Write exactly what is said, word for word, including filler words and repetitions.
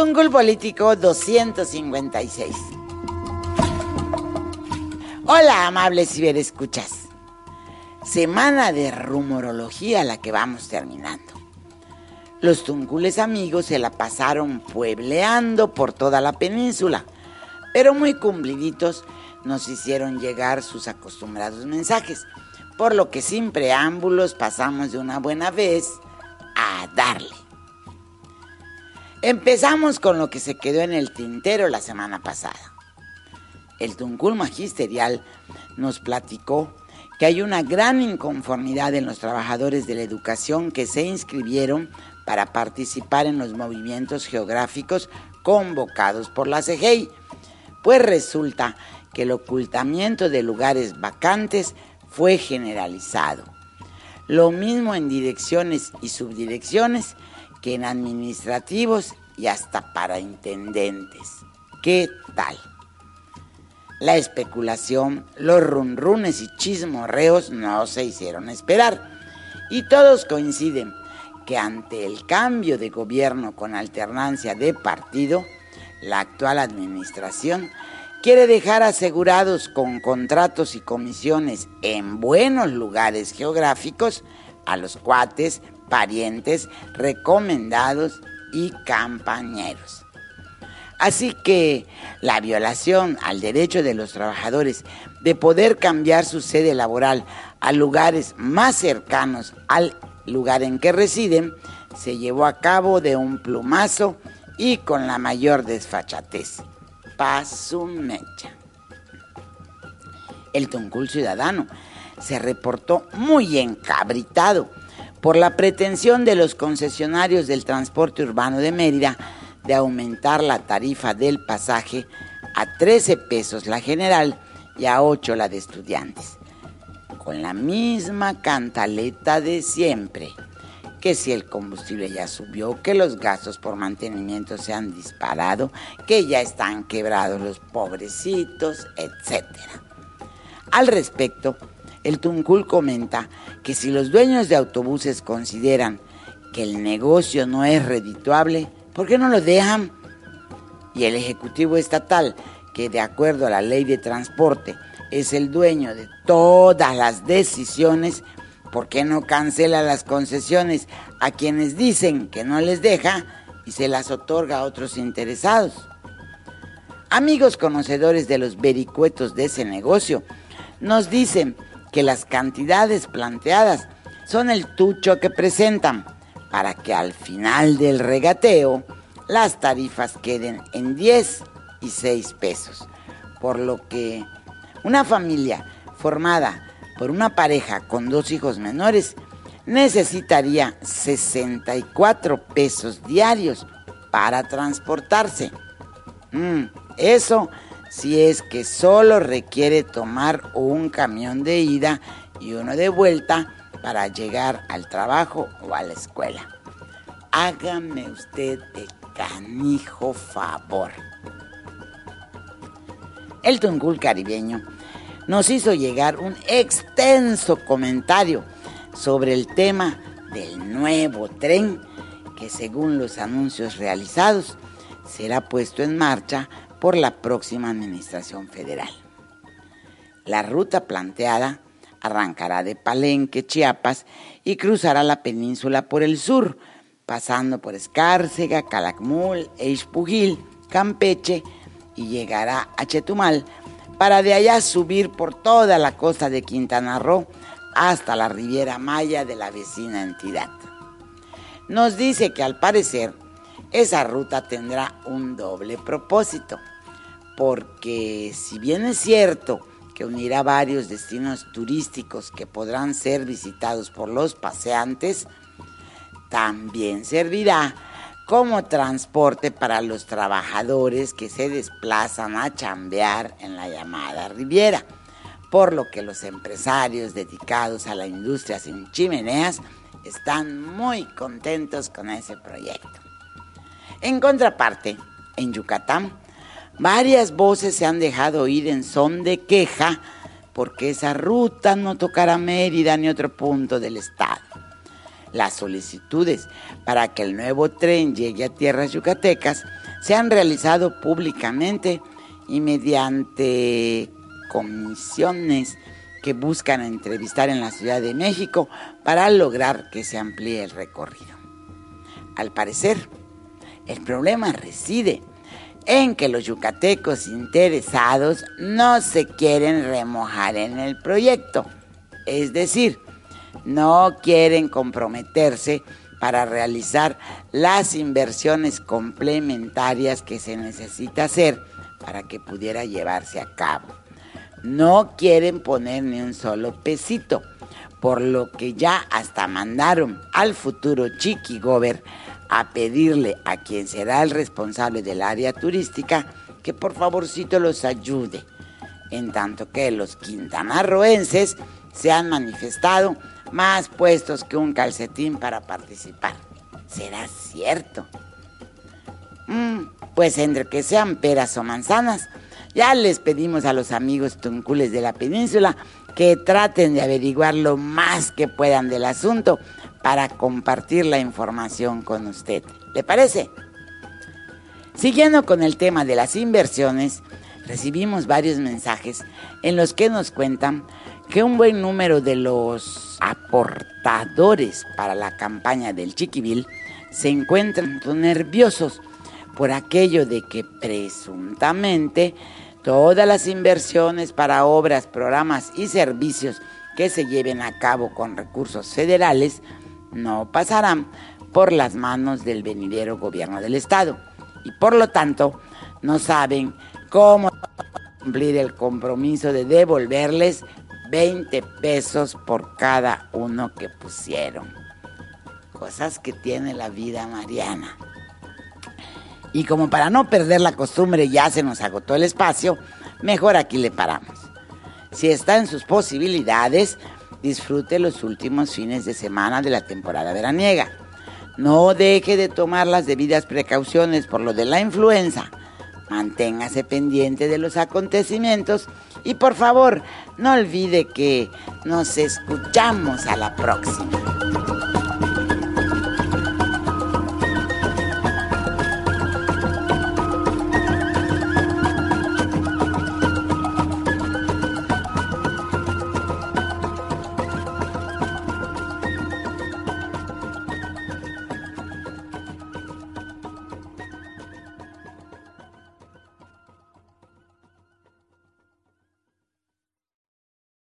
Tuncul Político doscientos cincuenta y seis. Hola, amables ciberescuchas. Semana de rumorología la que vamos terminando. Los tuncules amigos se la pasaron puebleando por toda la península, pero muy cumpliditos nos hicieron llegar sus acostumbrados mensajes, por lo que sin preámbulos pasamos de una buena vez a darle. Empezamos con lo que se quedó en el tintero la semana pasada. El Tuncul Magisterial nos platicó que hay una gran inconformidad en los trabajadores de la educación que se inscribieron para participar en los movimientos geográficos convocados por la C G E I, pues resulta que el ocultamiento de lugares vacantes fue generalizado. Lo mismo en direcciones y subdirecciones que en administrativos y hasta para intendentes. ¿Qué tal? La especulación, los runrunes y chismorreos no se hicieron esperar, y todos coinciden que ante el cambio de gobierno con alternancia de partido, la actual administración quiere dejar asegurados con contratos y comisiones en buenos lugares geográficos a los cuates, parientes, recomendados y campañeros. Así que la violación al derecho de los trabajadores de poder cambiar su sede laboral a lugares más cercanos al lugar en que residen se llevó a cabo de un plumazo y con la mayor desfachatez. Pa' su mecha. El Tuncul ciudadano se reportó muy encabritado por la pretensión de los concesionarios del transporte urbano de Mérida de aumentar la tarifa del pasaje a trece pesos la general y a ocho la de estudiantes, con la misma cantaleta de siempre, que si el combustible ya subió, que los gastos por mantenimiento se han disparado, que ya están quebrados los pobrecitos, etcétera. Al respecto, el Tuncul comenta que si los dueños de autobuses consideran que el negocio no es redituable, ¿por qué no lo dejan? Y el Ejecutivo Estatal, que de acuerdo a la Ley de Transporte es el dueño de todas las decisiones, ¿por qué no cancela las concesiones a quienes dicen que no les deja y se las otorga a otros interesados? Amigos conocedores de los vericuetos de ese negocio, nos dicen que las cantidades planteadas son el tucho que presentan, para que al final del regateo las tarifas queden en diez y seis pesos, por lo que una familia formada por una pareja con dos hijos menores necesitaría sesenta y cuatro pesos diarios para transportarse. Mm, eso si es que solo requiere tomar un camión de ida y uno de vuelta para llegar al trabajo o a la escuela. Hágame usted el canijo favor. El Tuncul caribeño nos hizo llegar un extenso comentario sobre el tema del nuevo tren que, según los anuncios realizados, será puesto en marcha por la próxima administración federal. La ruta planteada arrancará de Palenque, Chiapas, y cruzará la península por el sur, pasando por Escárcega, Calakmul, Ixpujil, Campeche, y llegará a Chetumal, para de allá subir por toda la costa de Quintana Roo hasta la Riviera Maya de la vecina entidad. Nos dice que al parecer esa ruta tendrá un doble propósito, porque si bien es cierto que unirá varios destinos turísticos que podrán ser visitados por los paseantes, también servirá como transporte para los trabajadores que se desplazan a chambear en la llamada Riviera, por lo que los empresarios dedicados a la industria sin chimeneas están muy contentos con ese proyecto. En contraparte, en Yucatán, varias voces se han dejado oír en son de queja porque esa ruta no tocará Mérida ni otro punto del estado. Las solicitudes para que el nuevo tren llegue a tierras yucatecas se han realizado públicamente y mediante comisiones que buscan entrevistar en la Ciudad de México para lograr que se amplíe el recorrido. Al parecer, el problema reside en que los yucatecos interesados no se quieren remojar en el proyecto, es decir, no quieren comprometerse para realizar las inversiones complementarias que se necesita hacer para que pudiera llevarse a cabo. No quieren poner ni un solo pesito, por lo que ya hasta mandaron al futuro Chiquigober a pedirle a quien será el responsable del área turística que por favorcito los ayude, en tanto que los quintanarroenses se han manifestado más puestos que un calcetín para participar. ¿Será cierto? Mm, pues entre que sean peras o manzanas, ya les pedimos a los amigos tuncules de la península que traten de averiguar lo más que puedan del asunto para compartir la información con usted. ¿Le parece? Siguiendo con el tema de las inversiones, recibimos varios mensajes en los que nos cuentan que un buen número de los aportadores para la campaña del Chiquibil se encuentran nerviosos por aquello de que presuntamente todas las inversiones para obras, programas y servicios que se lleven a cabo con recursos federales no pasarán por las manos del venidero gobierno del estado y por lo tanto no saben cómo cumplir el compromiso de devolverles veinte pesos por cada uno que pusieron. Cosas que tiene la vida mariana. Y como para no perder la costumbre ya se nos agotó el espacio, mejor aquí le paramos. Si está en sus posibilidades, disfrute los últimos fines de semana de la temporada veraniega. No deje de tomar las debidas precauciones por lo de la influenza. Manténgase pendiente de los acontecimientos y por favor, no olvide que nos escuchamos a la próxima.